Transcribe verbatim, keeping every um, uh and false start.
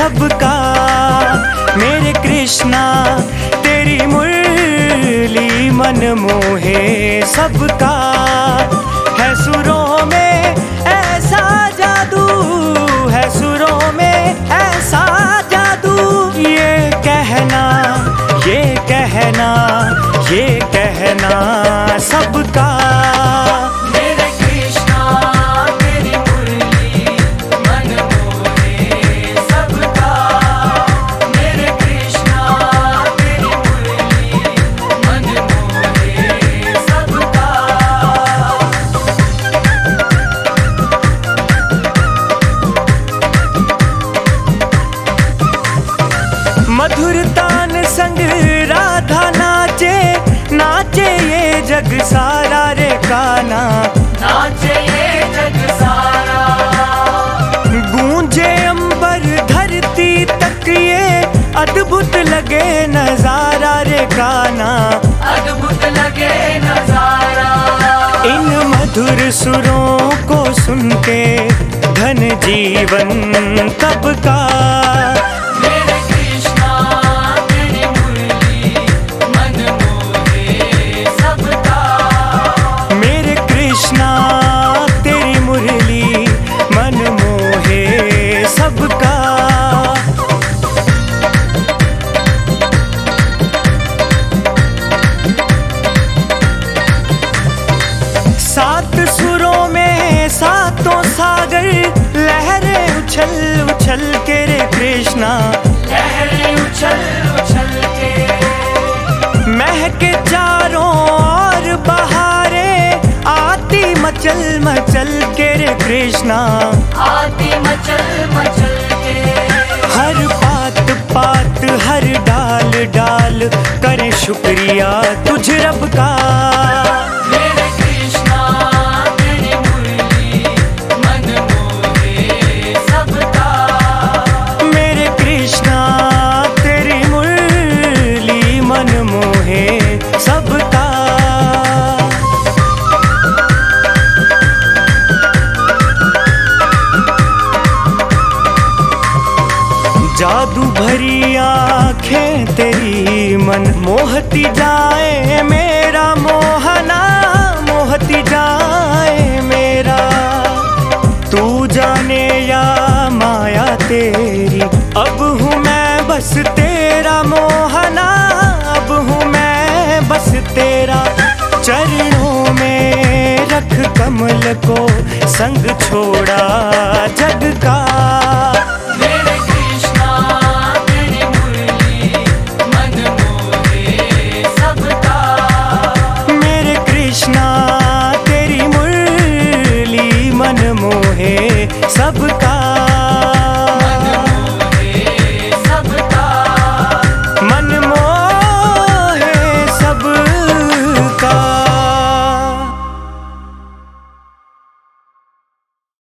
सबका। मेरे कृष्णा तेरी मुरली मन मोहे सबका। है सुरों में ऐसा जादू, है सुरों में ऐसा जादू। ये कहना ये कहना ये कहना सबका। मेरे कृष्णा तेरी मुरली मन मोहे सबका। मेरे कृष्णा तेरी मुरली मन मोहे सबका। मधुर तान संग राधा नाचे, नाचे ये जग सारा रे काना। नाचे ये जग सारा। गूंजे अंबर धरती तक ये अद्भुत लगे नजारा रे काना। अद्भुत लगे नजारा। इन मधुर सुरों को सुन के धन जीवन तब का। मेरे कृष्णा तेरी मुरली मन मोहे सबका। मेरे कृष्णा तेरी मुरली मन मोहे सबका। सात सुरों में सातों सागर लहरें उछल उछल के रे कृष्णा। लहरें उछल उछल के। महके चारों ओर बहारें आती मचल मचल के रे कृष्णा। आती मचल मचल के। हर पात पात हर डाल डाल करे शुक्रिया तुझ रब का। मेरे कृष्णा तेरी मुरली मन मोहे सबका। मेरे कृष्णा तेरी मुरली मन मोहे सबका। जादू भरी आँखें तेरी मन मोहती जाए मेरा मोहना, मोहती जाए मेरा। तू जाने या माया तेरी अब हूँ मैं बस तेरा मोहना। अब हूँ मैं बस तेरा। चरणों में रख कमल को संग छोड़ा जग का।